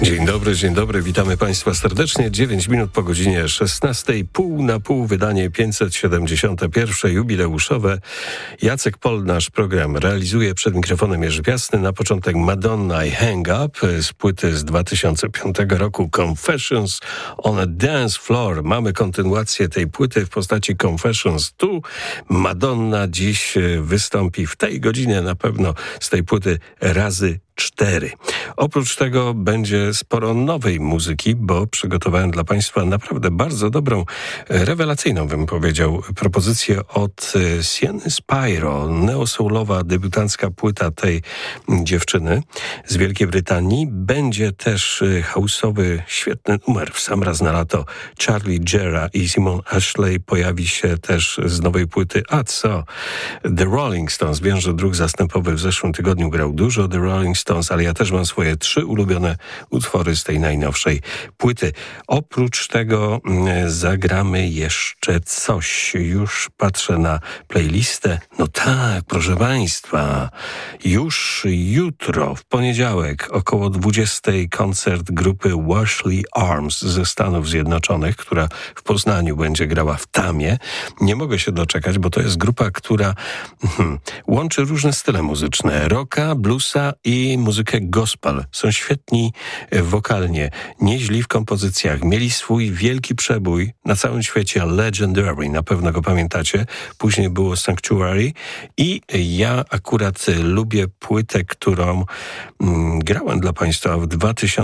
Dzień dobry, witamy Państwa serdecznie. 9 minut po godzinie 16, pół na pół, wydanie 571, jubileuszowe. Jacek Pol nasz program realizuje, przed mikrofonem Jerzy Piasny. Na początek Madonna i Hang Up z płyty z 2005 roku Confessions on a Dance Floor. Mamy kontynuację tej płyty w postaci Confessions. Tu Madonna dziś wystąpi w tej godzinie na pewno z tej płyty razy 4. Oprócz tego będzie sporo nowej muzyki, bo przygotowałem dla Państwa naprawdę bardzo dobrą, rewelacyjną, bym powiedział, propozycję od Sienny Spyro, neosoulowa, debiutancka płyta tej dziewczyny z Wielkiej Brytanii. Będzie też house'owy, świetny numer w sam raz na lato. Charlie Gera i Simon Ashley pojawi się też z nowej płyty. A co? The Rolling Stones. Wiem, że druk zastępowy w zeszłym tygodniu grał dużo The Rolling Stones, ale ja też mam swoje 3 ulubione utwory z tej najnowszej płyty. Oprócz tego zagramy jeszcze coś. Już patrzę na playlistę. No tak, proszę Państwa, już jutro, w poniedziałek, około 20 koncert grupy Washley Arms ze Stanów Zjednoczonych, która w Poznaniu będzie grała w Tamie. Nie mogę się doczekać, bo to jest grupa, która łączy różne style muzyczne. Rocka, bluesa i muzykę gospel. Są świetni wokalnie, nieźli w kompozycjach. Mieli swój wielki przebój na całym świecie, Legendary, na pewno go pamiętacie. Później było Sanctuary i ja akurat lubię płytę, którą grałem dla Państwa w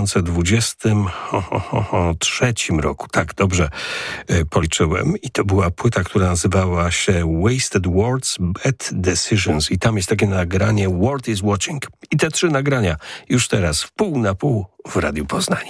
2023 roku. Tak, dobrze policzyłem. I to była płyta, która nazywała się Wasted Words, Bad Decisions. I tam jest takie nagranie World is Watching. I te 3 nagrania już teraz w pół na pół w Radiu Poznań.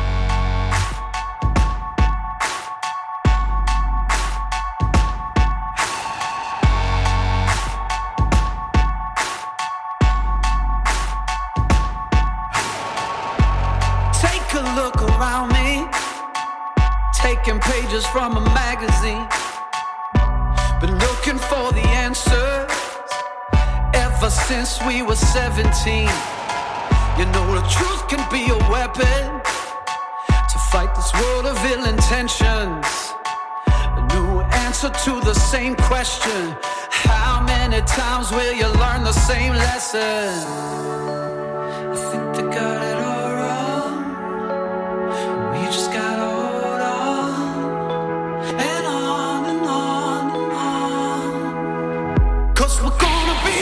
Take a look around me, taking pages from a magazine, been looking for the answers ever since we were 17. You know the truth can be a weapon to fight this world of ill intentions. A new answer to the same question. How many times will you learn the same lesson? I think they got it all wrong. We just gotta hold on and on and on and on. 'Cause we're gonna be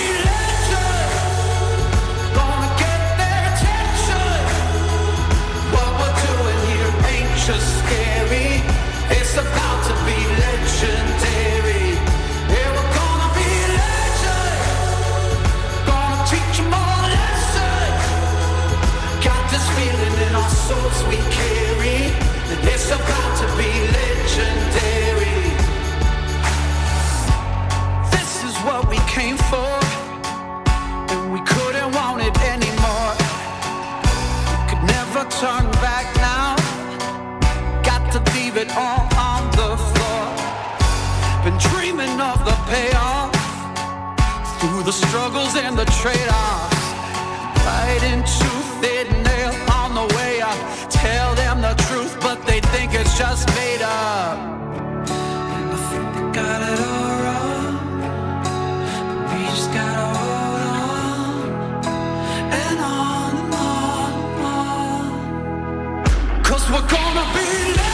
just scary. It's about to be legendary. Yeah, we're gonna be legends. Gonna teach them all a lesson. Got this feeling in our souls we carry. It's about to be legendary. This is what we came for, and we couldn't want it anymore. We could never turn back now. To leave it all on the floor. Been dreaming of the payoff through the struggles and the trade-offs. Fighting tooth and nail on the way up. Tell them the truth, but they think it's just made up. And I think they got it all wrong, but we just gotta hold on and on and on and on. 'Cause we're gonna be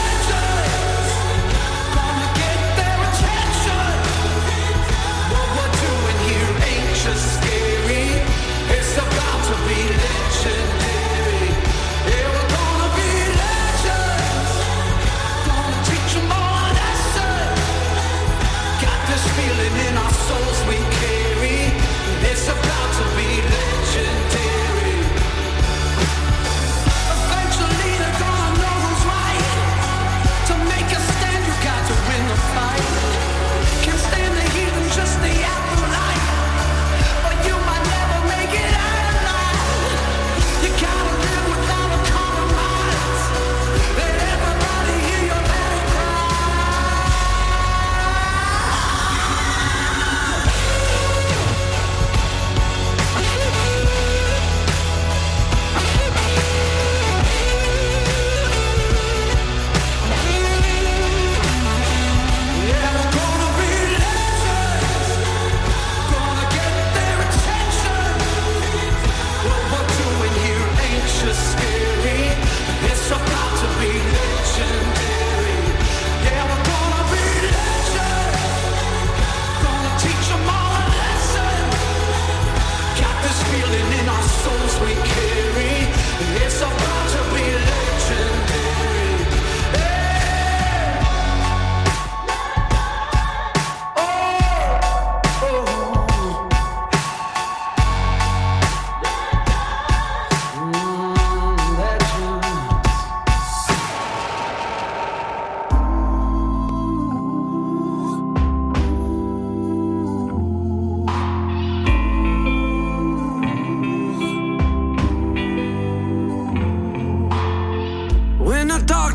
scary. It's about to be legendary. Yeah, we're gonna be legends. Gonna teach them all a lesson. Got this feeling in our souls we carry. It's about to be legendary. Eventually they're gonna know who's right.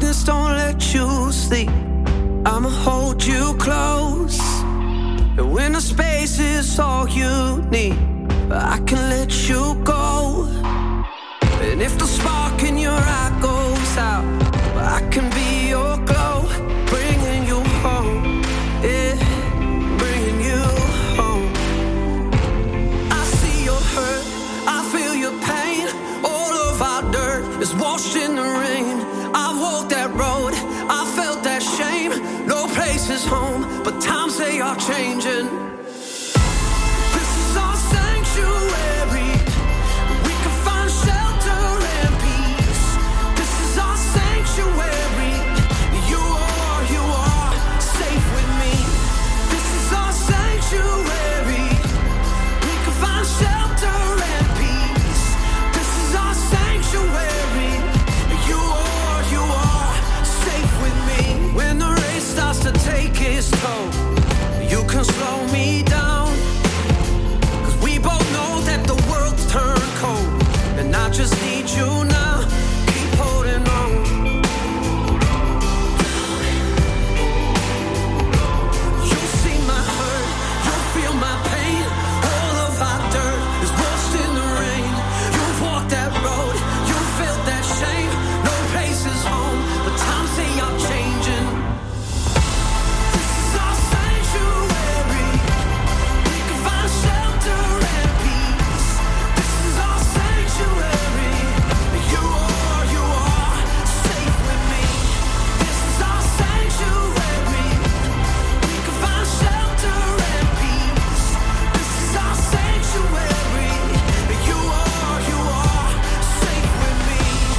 darkness don't let you sleep, I'ma hold you close. And when the space is all you need, I can let you go. And if the spark in your eye goes out, I can be your glow, bringing you home, yeah, bringing you home. I see your hurt, I feel your pain. All of our dirt is washed in the rain. I've walked that road, I felt that shame. No place is home, but times they are changing. This is our sanctuary, we can find shelter and peace. This is our sanctuary, you are safe with me. This is our sanctuary, we can find shelter and peace. This is our sanctuary, you are safe with me. When the race starts to take its toll, you can slow me down, 'cause we both know that the world's turned cold, and I just need you now. Keep holding on. You'll see my hurt, you'll feel my pain. All of our dirt is washed in the rain. You've walked that road, you felt that shame. No place is home, but times they are changing. This is our sanctuary, we can find shelter and peace. This is our sanctuary, you are safe with me. This is our sanctuary, we can find shelter and peace. This is our sanctuary, you are safe with me.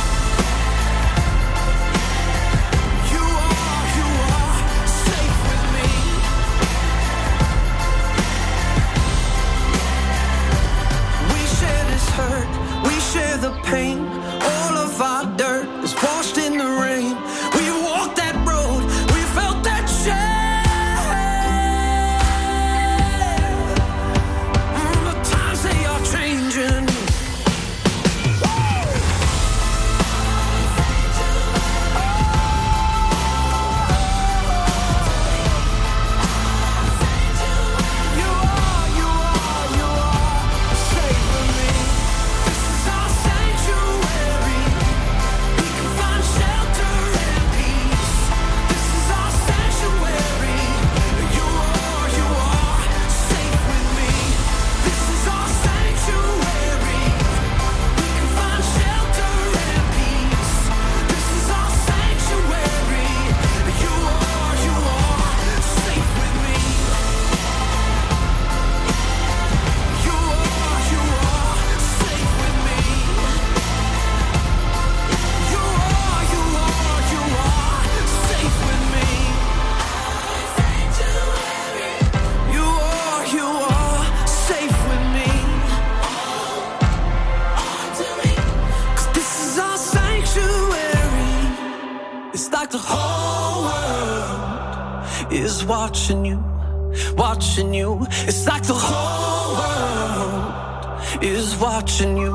You are safe with me. We share this hurt, we share the pain. All of our dirt is washed in the rain. We walked that road, we felt that shame. The times they are changing. You are safe with me. This is our sanctuary, we can find shelter and peace. This is our sanctuary, you are safe with me. This is our sanctuary, we can find shelter and peace. This is our sanctuary, you are safe with me. You are safe with me. You are safe with me. You are safe with me. 'Cause this is our sanctuary. It's like the whole world is watching you, watching you. It's like the whole world is watching you.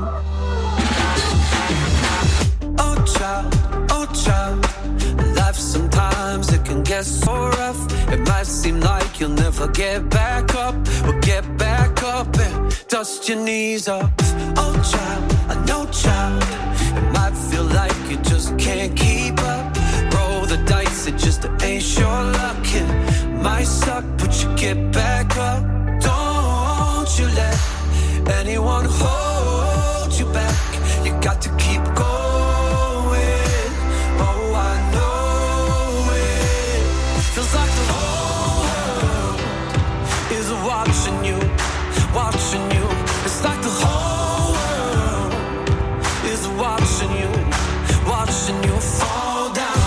Oh child, life sometimes it can get so rough. It might seem like you'll never get back up, but get back up and dust your knees off. Oh child, I know child, it might feel like you just can't keep up. Roll the dice, it just ain't your luck. It might suck, but you get back up. Don't you let anyone hold you back. You got to keep going. Oh, I know it feels like the whole world is watching you, watching you. It's like the whole world is watching you, watching you fall down.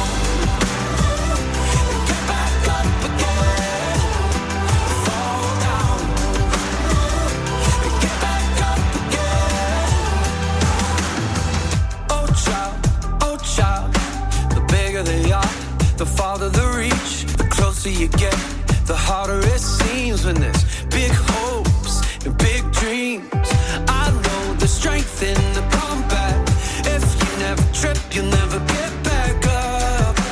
Get back up again, fall down. Get back up again. Oh child, the bigger they are, the farther the reach. The closer you get, the harder it seems when there's big hopes and big dreams. I know the strength in the comeback. If you never trip, you'll never get back up.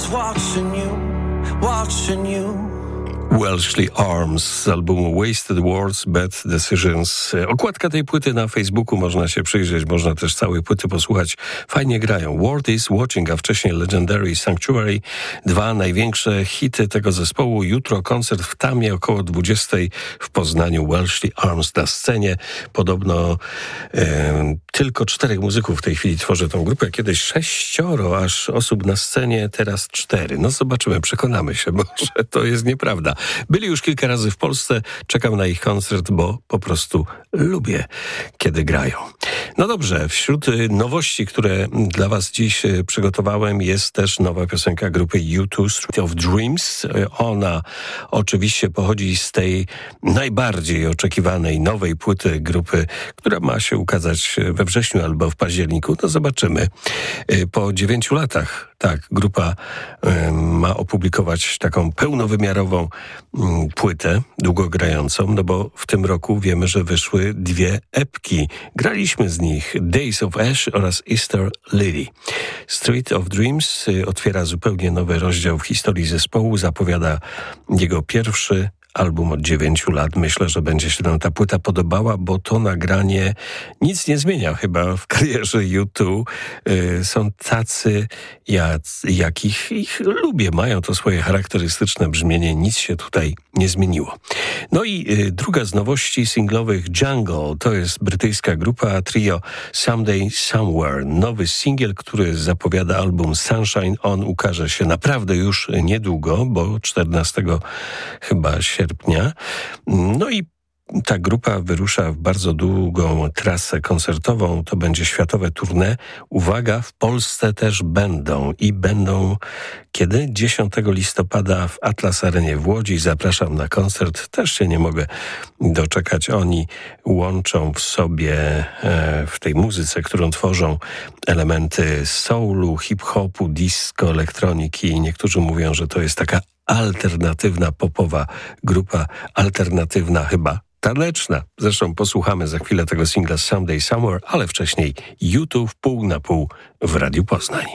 was watching you. Welshly Arms z albumu Wasted Words, Bad Decisions. Okładka tej płyty na Facebooku, można się przyjrzeć, można też całej płyty posłuchać. Fajnie grają. World is Watching, a wcześniej Legendary Sanctuary. 2 największe hity tego zespołu. Jutro koncert w Tamie około 20 w Poznaniu. Welshly Arms na scenie. Podobno tylko 4 muzyków w tej chwili tworzy tą grupę. Kiedyś 6 aż osób na scenie, teraz 4. No zobaczymy, przekonamy się, może to jest nieprawda. Byli już kilka razy w Polsce, czekam na ich koncert, bo po prostu lubię, kiedy grają. No dobrze, wśród nowości, które dla was dziś przygotowałem, jest też nowa piosenka grupy U2, Street of Dreams. Ona oczywiście pochodzi z tej najbardziej oczekiwanej nowej płyty grupy, która ma się ukazać we wrześniu albo w październiku. No zobaczymy. Po 9 latach, tak, grupa ma opublikować taką pełnowymiarową płytę, długogrającą, no bo w tym roku wiemy, że wyszły 2 epki. Graliśmy z nich Days of Ash oraz Easter Lily. Street of Dreams otwiera zupełnie nowy rozdział w historii zespołu, zapowiada jego pierwszy album od 9 lat. Myślę, że będzie się nam ta płyta podobała, bo to nagranie nic nie zmienia chyba w karierze U2. Są tacy, jakich ich lubię. Mają to swoje charakterystyczne brzmienie. Nic się tutaj nie zmieniło. No i druga z nowości singlowych, Jungle. To jest brytyjska grupa, trio Someday Somewhere. Nowy singiel, który zapowiada album Sunshine. On ukaże się naprawdę już niedługo, bo 14 chyba sierpnia. No i ta grupa wyrusza w bardzo długą trasę koncertową. To będzie światowe tournée. Uwaga, w Polsce też będą. I będą kiedy? 10 listopada w Atlas Arenie w Łodzi. Zapraszam na koncert. Też się nie mogę doczekać. Oni łączą w sobie, w tej muzyce, którą tworzą, elementy soulu, hip-hopu, disco, elektroniki. Niektórzy mówią, że to jest taka alternatywna, popowa grupa, alternatywna chyba taneczna. Zresztą posłuchamy za chwilę tego singla Someday Somewhere, ale wcześniej U2 pół na pół w Radiu Poznań.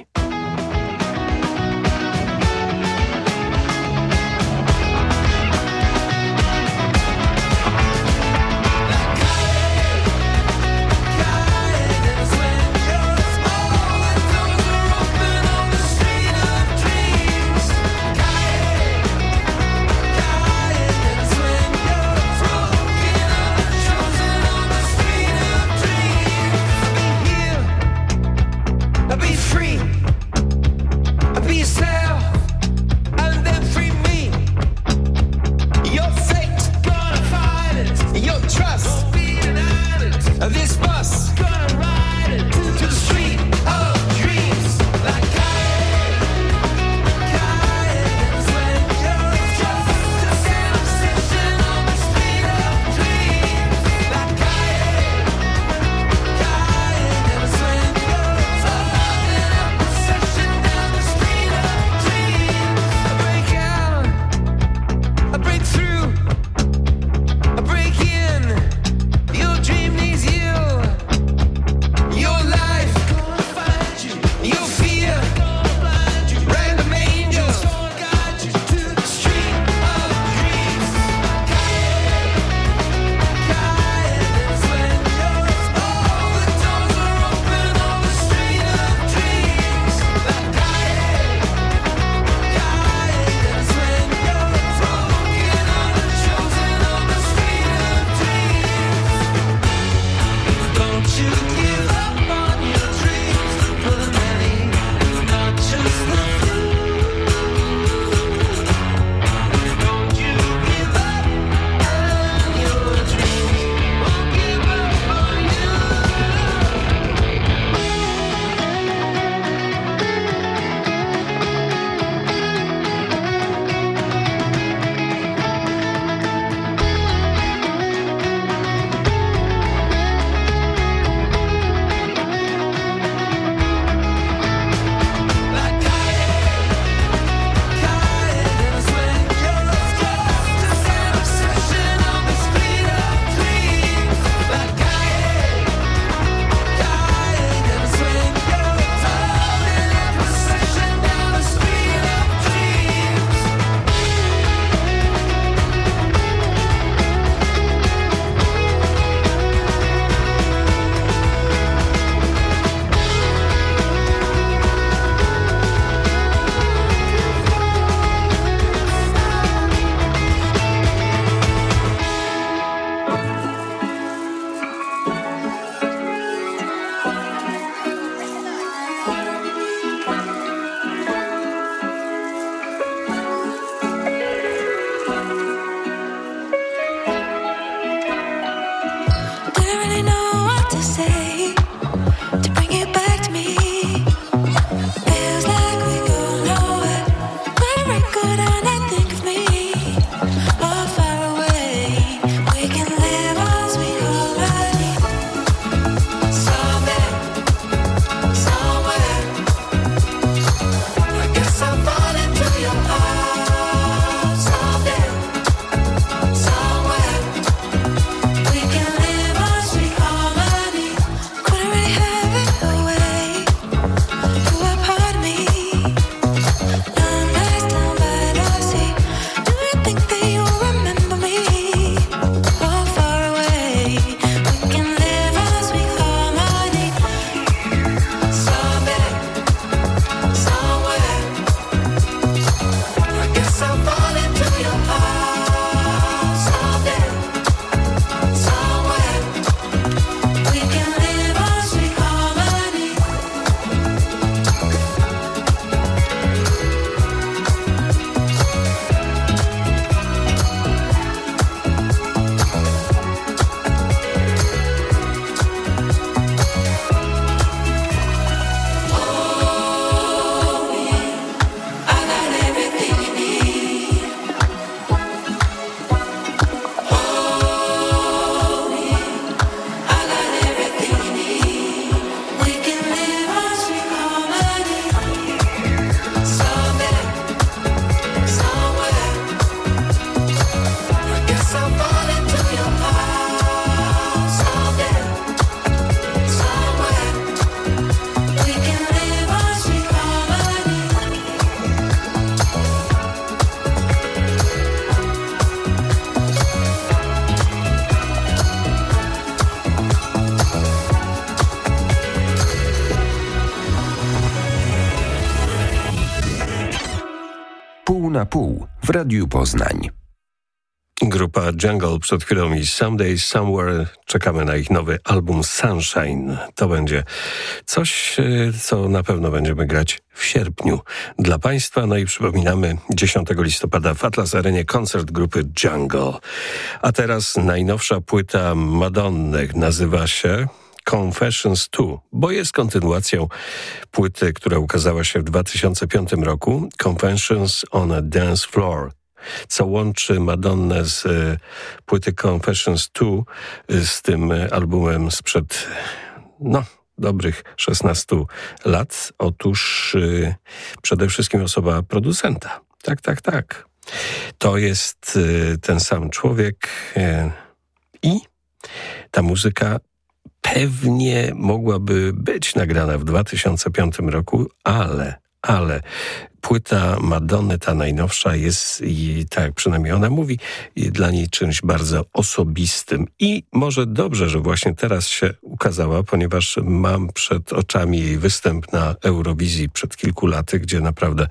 na pół w Radiu Poznań. Grupa Jungle przed chwilą i Someday Somewhere. Czekamy na ich nowy album Sunshine. To będzie coś, co na pewno będziemy grać w sierpniu dla Państwa. No i przypominamy, 10 listopada w Atlas Arenie koncert grupy Jungle. A teraz najnowsza płyta Madonny nazywa się Confessions 2, bo jest kontynuacją płyty, która ukazała się w 2005 roku, Confessions on a Dance Floor. Co łączy Madonnę z płyty Confessions 2 z tym albumem sprzed dobrych 16 lat? Otóż przede wszystkim osoba producenta. Tak. To jest ten sam człowiek i ta muzyka pewnie mogłaby być nagrana w 2005 roku, ale płyta Madonny, ta najnowsza, jest, i tak przynajmniej ona mówi, dla niej czymś bardzo osobistym. I może dobrze, że właśnie teraz się ukazała, ponieważ mam przed oczami jej występ na Eurowizji przed kilku laty, gdzie naprawdę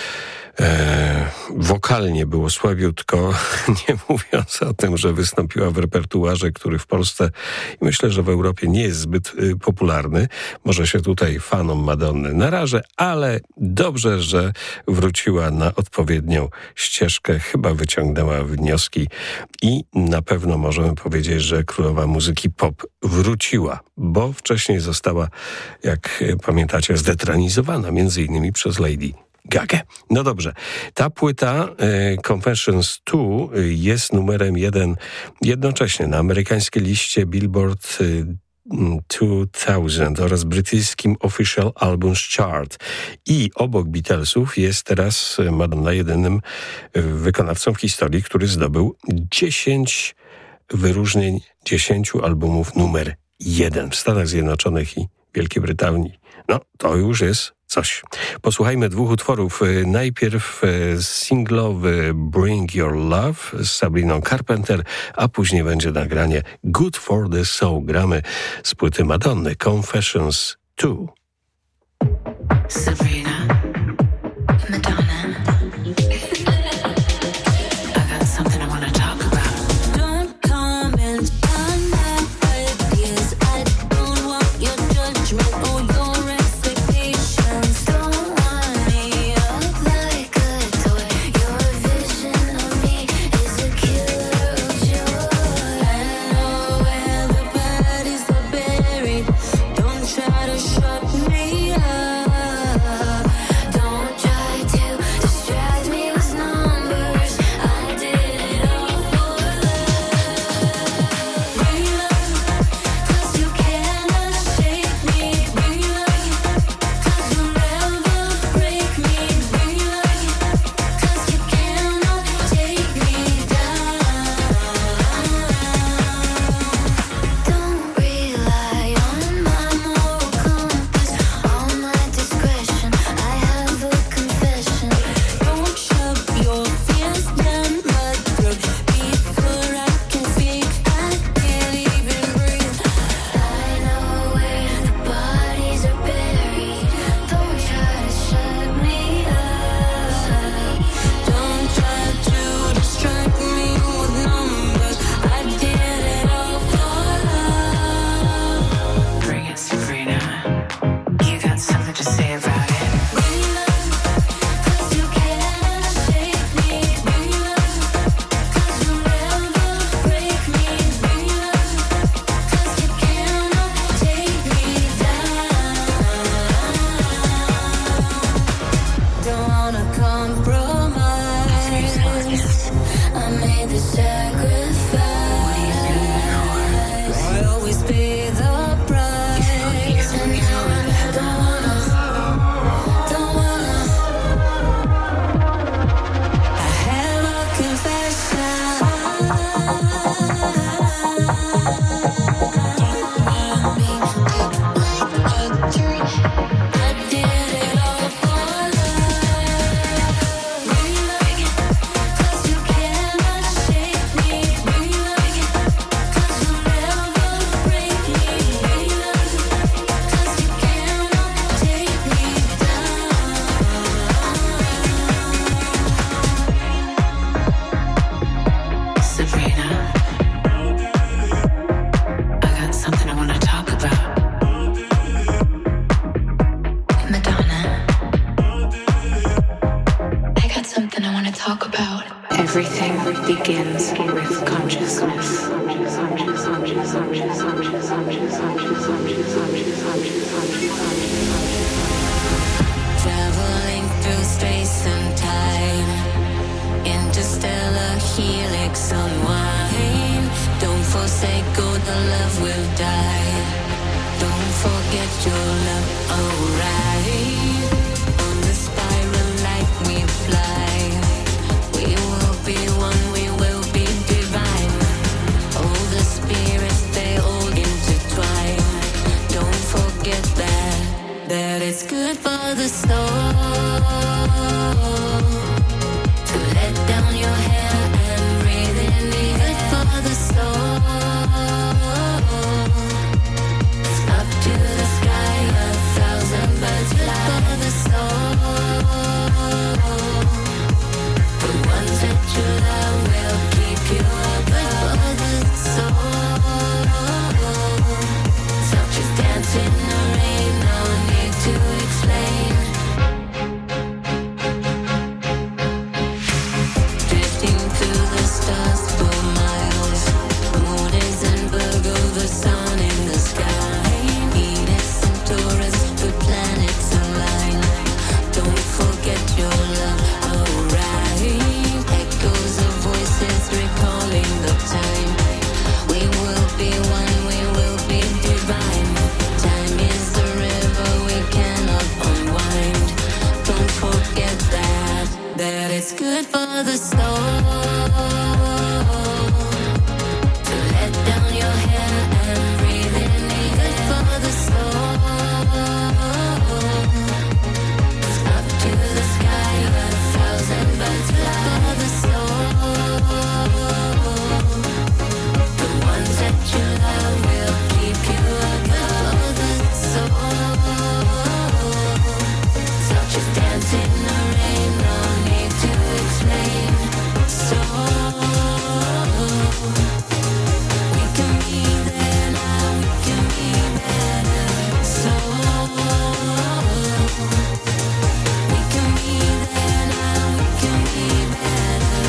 wokalnie było słabiutko, nie mówiąc o tym, że wystąpiła w repertuarze, który w Polsce i myślę, że w Europie nie jest zbyt popularny. Może się tutaj fanom Madonny narażę, ale dobrze, że wróciła na odpowiednią ścieżkę, chyba wyciągnęła wnioski i na pewno możemy powiedzieć, że królowa muzyki pop wróciła, bo wcześniej została, jak pamiętacie, zdetronizowana między innymi przez Lady Gagę. No dobrze, ta płyta Confessions 2 jest numerem 1 jednocześnie na amerykańskiej liście Billboard 2000 oraz brytyjskim Official Albums Chart. I obok Beatlesów jest teraz Madonna jedynym wykonawcą w historii, który zdobył 10 wyróżnień, 10 albumów numer 1 w Stanach Zjednoczonych i Wielkiej Brytanii. No, to już jest coś. Posłuchajmy dwóch utworów. Najpierw singlowy Bring Your Love z Sabriną Carpenter, a później będzie nagranie Good for the Soul. Gramy z płyty Madonny Confessions 2. Sabrina, Madonna. Shut me up. Everything begins with consciousness. Traveling through space and time, interstellar helix unwind. Don't forsake all the love will die. Don't forget your love, alright. On the spiral light we fly. We will be one, we will be divine. All the spirits, they all intertwine. Don't forget that it's good for the soul. To let down your hair and breathe in the air for the soul. Up to the sky, 1,000 birds fly for the soul. The ones that you love will keep you above for the soul. Such as dance in the rain, no need to explain. Drifting through the stars for miles. Moon is in Virgo, the sun in the sky. Venus and Taurus, the planets align. Don't forget your love, alright. Echoes of voices recalling the time. We will be one, we will be divine. Time is a river we cannot unwind. Don't forget that it's good for the soul. To let down your hair and breathe in the air for the soul. Up to the sky, 1,000 birds fly for the soul. The ones that you love will keep you above the soul. Such as dance in the rain, no need to explain. Soul, we can be there now, we can be better. Soul, we can be there now, we can be better.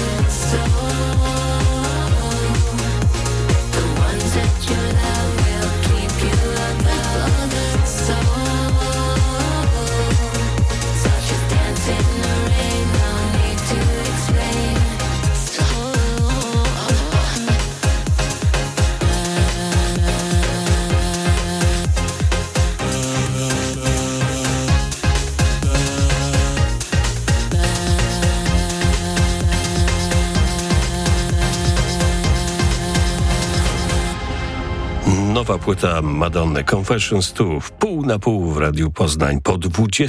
Soul, the ones that you love will keep you above the soul. Such as dance in the rain, no need to explain. Nowa płyta Madonny, Confessions 2, wpół na pół w Radiu Poznań. Po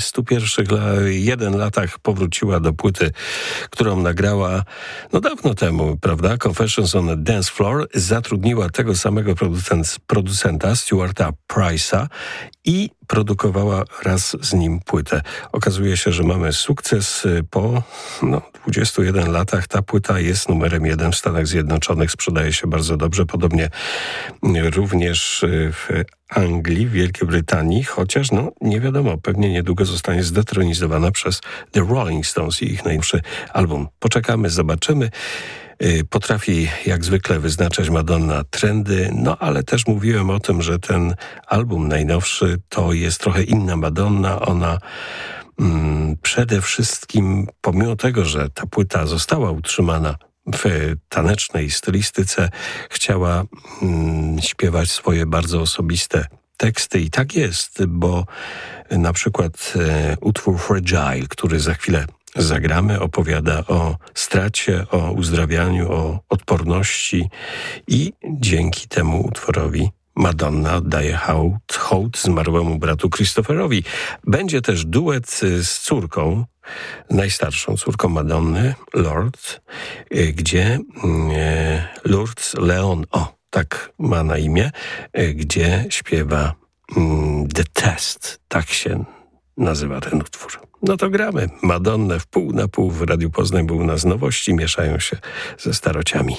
21 latach powróciła do płyty, którą nagrała dawno temu, prawda? Confessions on a Dance Floor. Zatrudniła tego samego producenta, Stuarta Price'a, i produkowała raz z nim płytę. Okazuje się, że mamy sukces. Po 21 latach ta płyta jest numerem 1 w Stanach Zjednoczonych. Sprzedaje się bardzo dobrze. Podobnie również w Anglii, w Wielkiej Brytanii, chociaż nie wiadomo, pewnie niedługo zostanie zdetronizowana przez The Rolling Stones i ich najnowszy album. Poczekamy, zobaczymy. Potrafi jak zwykle wyznaczać Madonna trendy, ale też mówiłem o tym, że ten album najnowszy to jest trochę inna Madonna. Ona przede wszystkim, pomimo tego, że ta płyta została utrzymana w tanecznej stylistyce, chciała śpiewać swoje bardzo osobiste teksty i tak jest, bo na przykład utwór Fragile, który za chwilę zagramy, opowiada o stracie, o uzdrawianiu, o odporności i dzięki temu utworowi Madonna oddaje hołd zmarłemu bratu Christopherowi. Będzie też duet z córką, najstarszą córką Madonny, Lourdes, gdzie Lourdes Leon, tak ma na imię, gdzie śpiewa The Test, tak się nazywa ten utwór. To gramy Madonnę wpół na pół w Radiu Poznań, bo u nas nowości mieszają się ze starociami.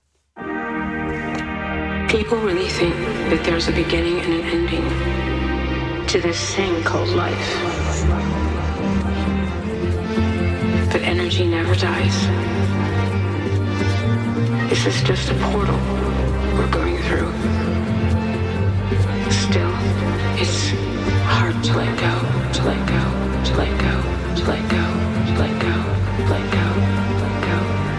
People really think that there's a beginning and an ending to this thing called life. But energy never dies. This is just a portal we're going through. Still, it's hard to let go, to let go, to let go, to let go, to let go, to let go, let go,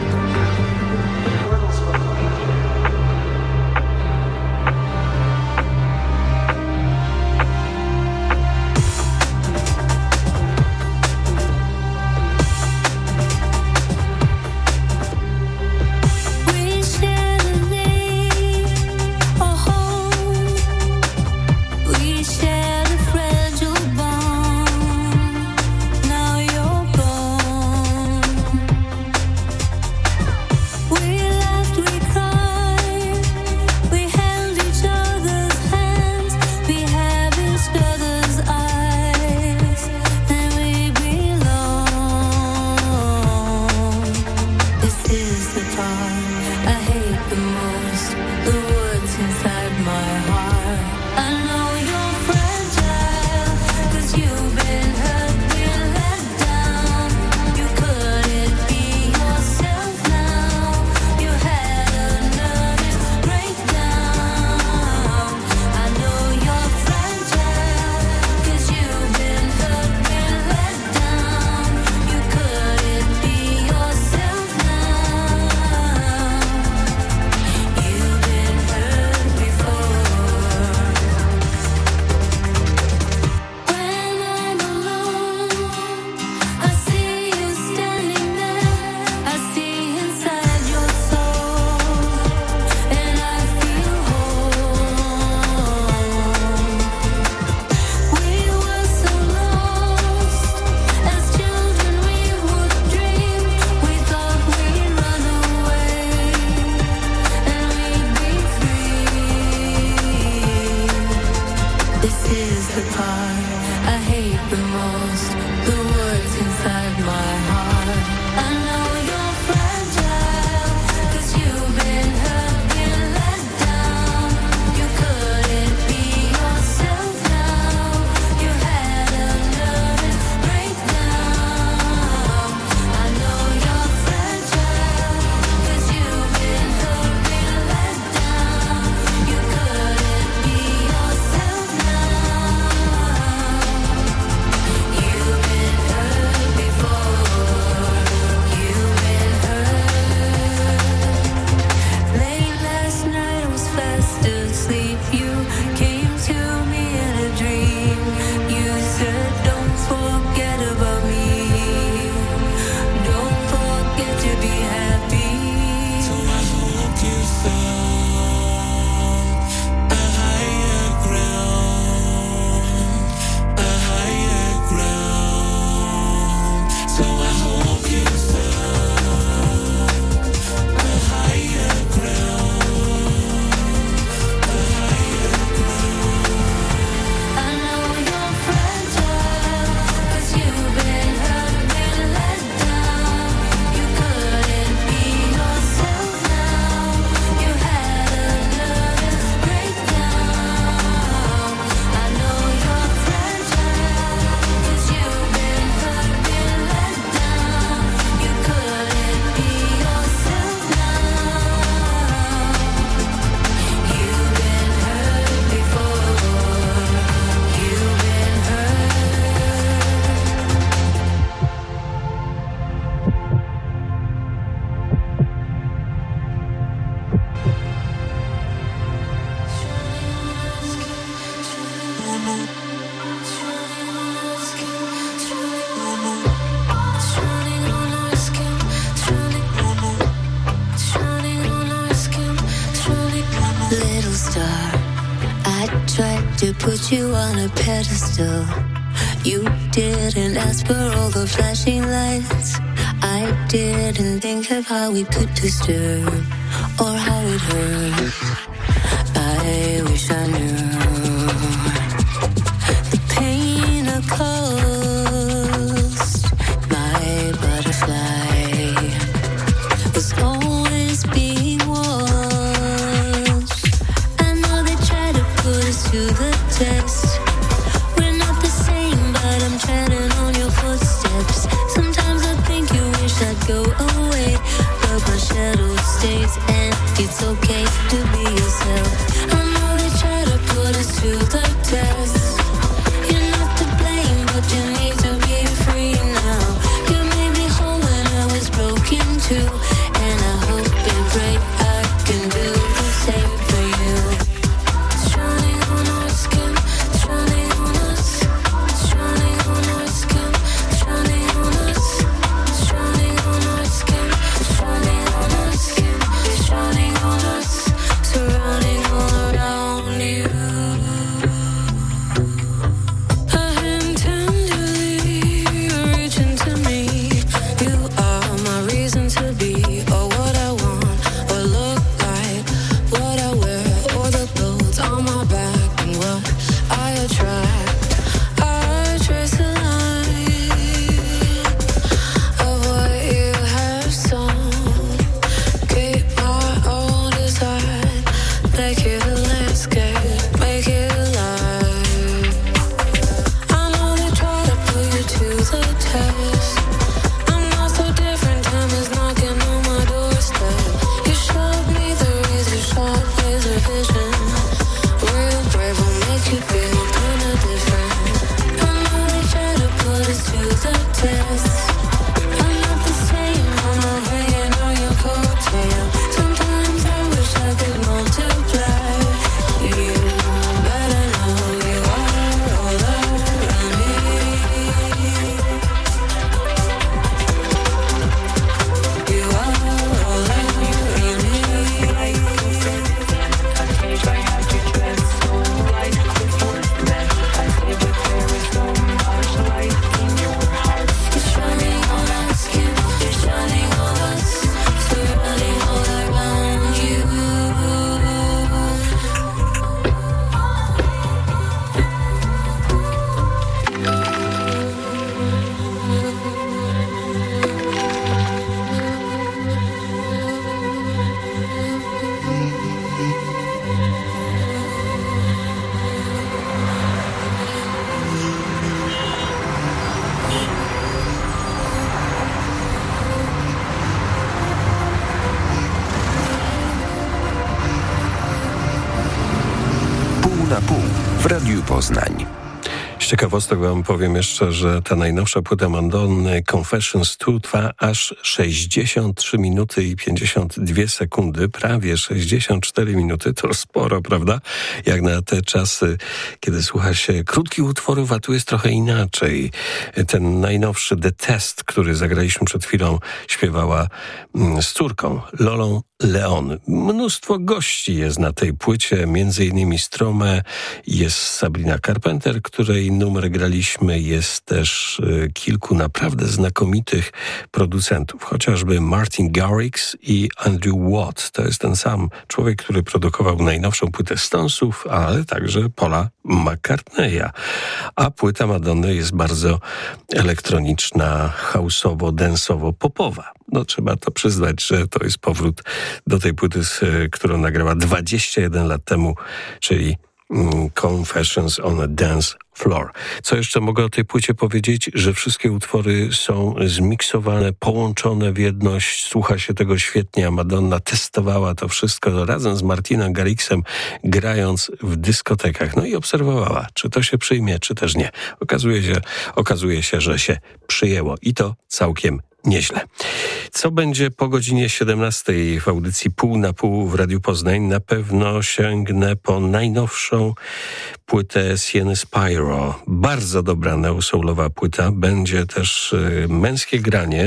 to put you on a pedestal. You didn't ask for all the flashing lights. I didn't think of how it could disturb or how it hurt. I wish I knew the pain it caused. My butterfly was always being watched. I know they try to put us to the test. We're not the same, but I'm treading on your footsteps. Sometimes I think you wish I'd go away, but my shadow stays and past. I'm not so different, time is knocking on my doorstep. You showed me the razor sharp laser vision. Real brave will make you feel kinda different. I know they try to put us to the test. I'm not the same, I'm not hanging on your coattail. Sometimes I wish I could multiply. You better know you are all around me. You are all around me. It's shining on our skin, it's shining on us, surrounding all around you. Pół na pół w Radiu Poznań. Z ciekawostek wam powiem jeszcze, że ta najnowsza płyta Madonny Confessions 2 trwa aż 63 minuty i 52 sekundy, prawie 64 minuty, to sporo, prawda? Jak na te czasy, kiedy słucha się krótkich utworów, a tu jest trochę inaczej. Ten najnowszy The Test, który zagraliśmy przed chwilą, śpiewała z córką, Lolą Leon. Mnóstwo gości jest na tej płycie, między innymi Stromae, jest Sabrina Carpenter, której numer graliśmy, jest też kilku naprawdę znakomitych producentów, chociażby Martin Garrix i Andrew Watt. To jest ten sam człowiek, który produkował najnowszą płytę Stonesów, ale także Paula McCartneya. A płyta Madonny jest bardzo elektroniczna, houseowo-densowo-popowa. No trzeba to przyznać, że to jest powrót do tej płyty, którą nagrała 21 lat temu, czyli Confessions on a Dance Floor. Co jeszcze mogę o tej płycie powiedzieć? Że wszystkie utwory są zmiksowane, połączone w jedność. Słucha się tego świetnie, a Madonna testowała to wszystko razem z Martinem Garrixem, grając w dyskotekach. No i obserwowała, czy to się przyjmie, czy też nie. Okazuje się, że się przyjęło i to całkiem nieźle. Co będzie po godzinie 17 w audycji Pół na pół w Radiu Poznań? Na pewno sięgnę po najnowszą płytę Sieny Spyro. Bardzo dobra neosoulowa płyta. Będzie też męskie granie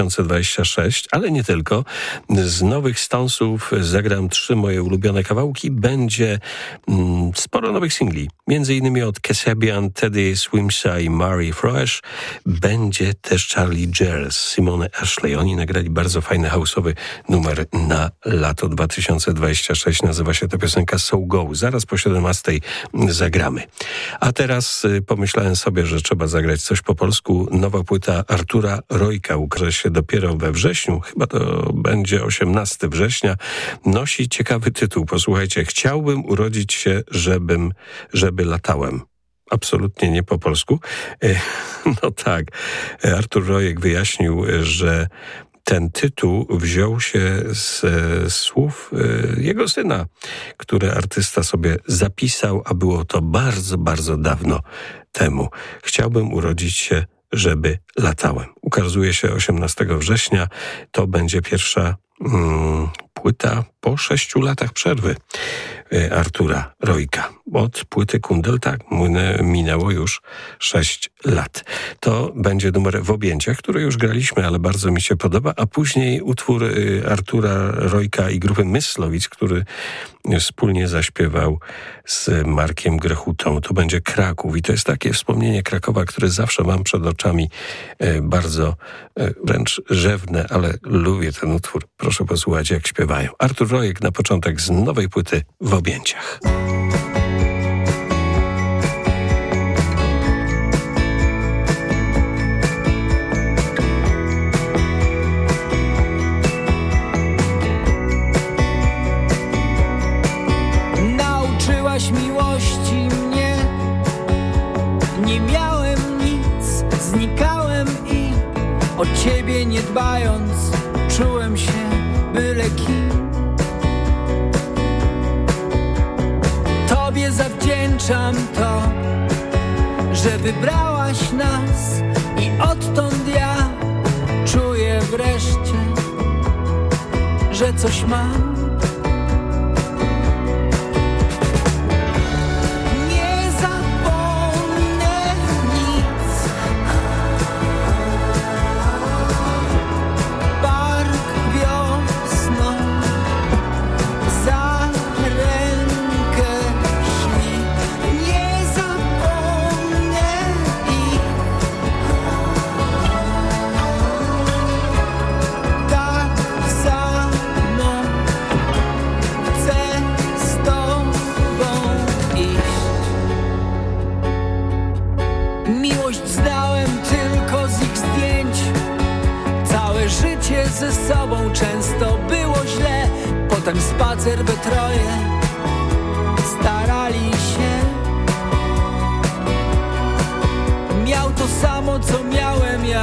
2026, ale nie tylko. Z nowych Stonesów zagram 3 moje ulubione kawałki. Będzie sporo nowych singli. Między innymi od Kasabian, Teddy Swimsa i Mary Fresh. Będzie też Charlie Gers, Simone Ashley. Oni nagrali bardzo fajny house'owy numer na lato 2026. Nazywa się ta piosenka So Go. Zaraz po 17 zagramy. A teraz pomyślałem sobie, że trzeba zagrać coś po polsku. Nowa płyta Artura Rojka ukaże się dopiero we wrześniu. Chyba to będzie 18 września. Nosi ciekawy tytuł. Posłuchajcie. Chciałbym urodzić się, żeby latałem. Absolutnie nie po polsku. No tak, Artur Rojek wyjaśnił, że ten tytuł wziął się z słów jego syna, które artysta sobie zapisał, a było to bardzo, bardzo dawno temu. Chciałbym urodzić się, żeby latałem. Ukazuje się 18 września. To będzie pierwsza płyta po 6 latach przerwy Artura Rojka. Od płyty Kundel, tak, minęło już 6 lat. To będzie numer W objęciach, który już graliśmy, ale bardzo mi się podoba, a później utwór Artura Rojka i grupy Myslowic, który wspólnie zaśpiewał z Markiem Grechutą. To będzie Kraków i to jest takie wspomnienie Krakowa, które zawsze mam przed oczami, bardzo wręcz rzewne, ale lubię ten utwór. Proszę posłuchać, jak śpiewają. Artur Rojek na początek z nowej płyty W objęciach. Nauczyłaś miłości mnie, nie miałem nic, znikałem. myślałem i o ciebie nie dbając czułem się byle kim. Tobie zawdzięczam to, że wybrałaś nas i odtąd ja czuję wreszcie, że coś mam. Nie zapomnę nic. Park wiosną za rękę szli. Nie zapomnę ich. Tak samo chcę z tobą iść. Miłość znałem tylko z ich zdjęć. Całe życie ze sobą często było źle. Potem spacer we troje starali się. Miał to samo co miałem ja.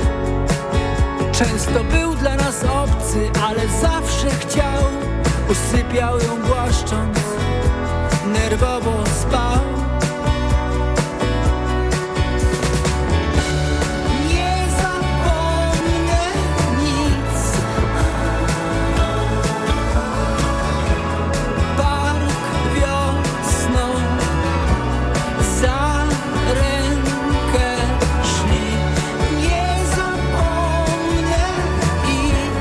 Często był dla nas obcy, ale zawsze chciał. Usypiał ją głaszcząc, nerwowo spał. Nie zapomnę nic. Park wiosną za rękę szli. Nie zapomnę ich.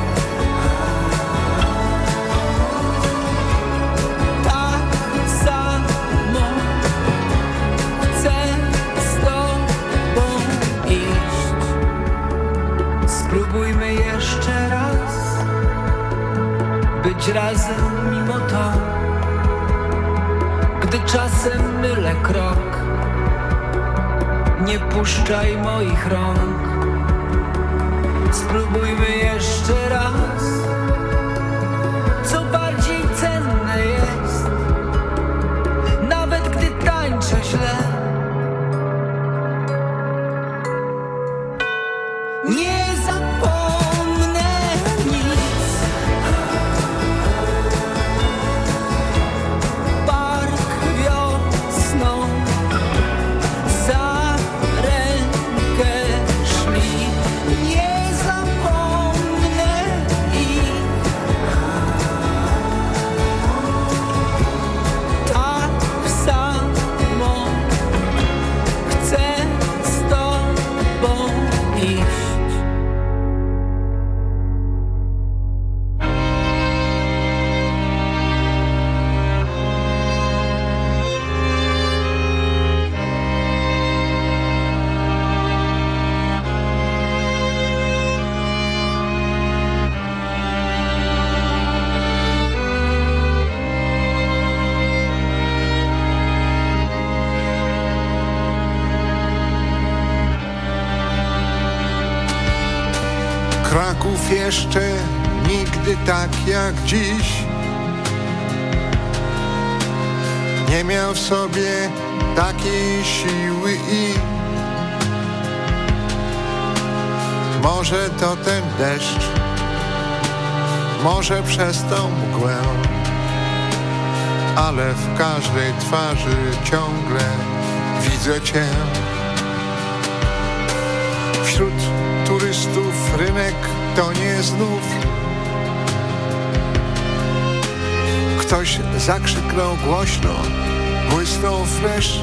Tak samo chcę z tobą iść. Spróbujmy jeszcze raz być razem mimo to, gdy czasem mylę krok. Nie puszczaj moich rąk. Spróbujmy jeszcze raz, co bardziej cenne jest, nawet gdy tańczę źle. Nie zapomnę nic. Park wiosną za rękę szli. Nie zapomnę ich. Tak samo chcę z tobą iść. Kraków jeszcze nigdy tak jak dziś nie miał w sobie takiej siły i może to ten deszcz, może przez tą mgłę, ale w każdej twarzy ciągle widzę cię. Wśród turystów rynek to nie znów ktoś zakrzyknął głośno, błysnął flesz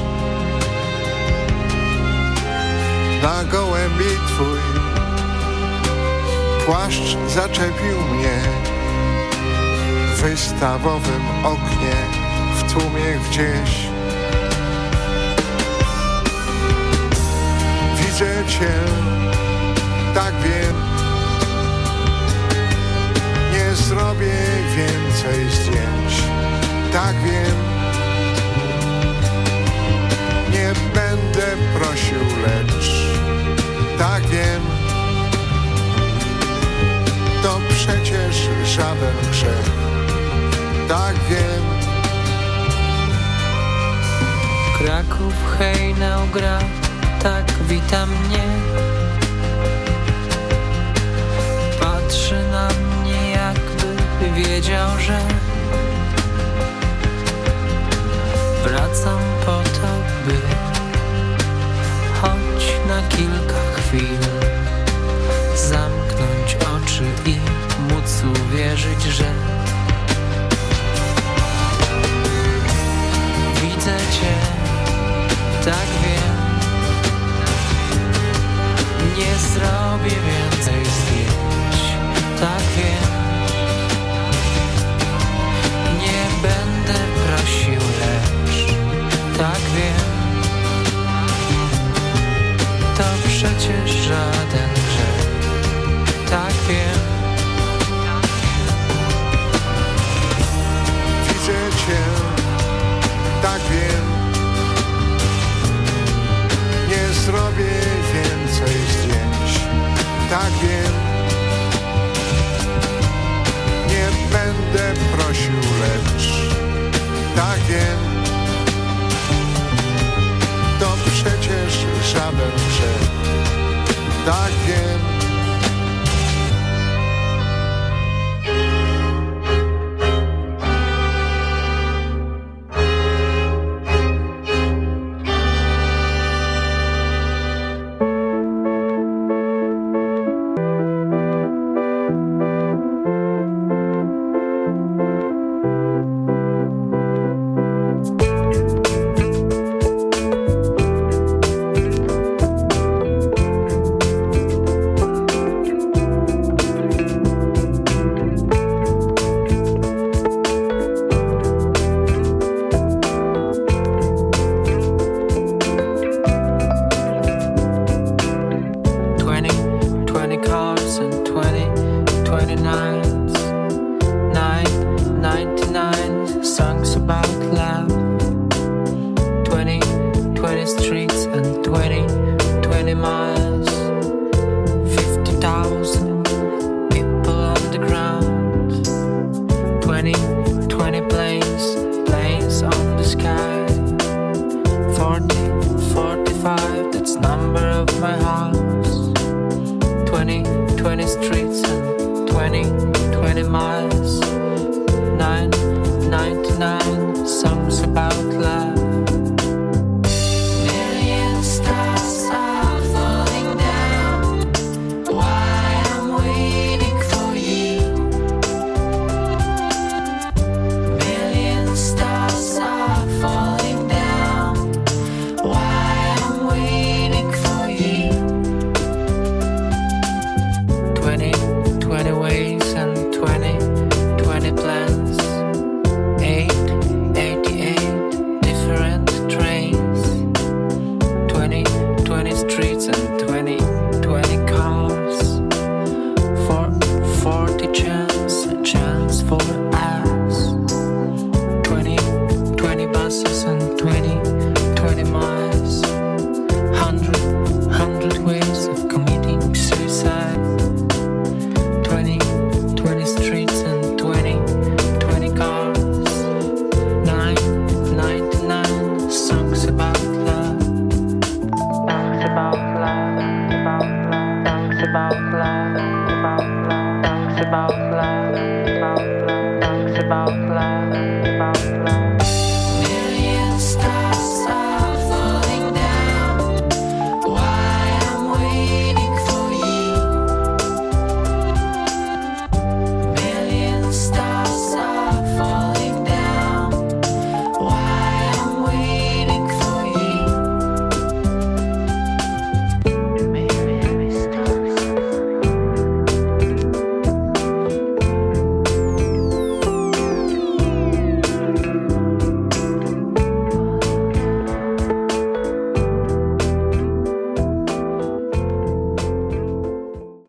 na gołębi twój. Płaszcz zaczepił mnie w wystawowym oknie w tłumie gdzieś. Widzę cię, tak wiem, nie zrobię więcej zdjęć. Tak wiem, nie będę prosił, lecz tak wiem, to przecież żaden grzech. Tak wiem. Kraków hejnał gra, tak wita mnie. zrobię więcej zdjęć, tak wiem. Nie będę prosił, lecz tak wiem. To przecież żaden grzech, tak wiem. Widzę cię, tak wiem. Nie zrobię więcej zdjęć, tak wiem. Nie będę prosił, lecz tak wiem. To przecież żaden grzech, tak wiem. About love.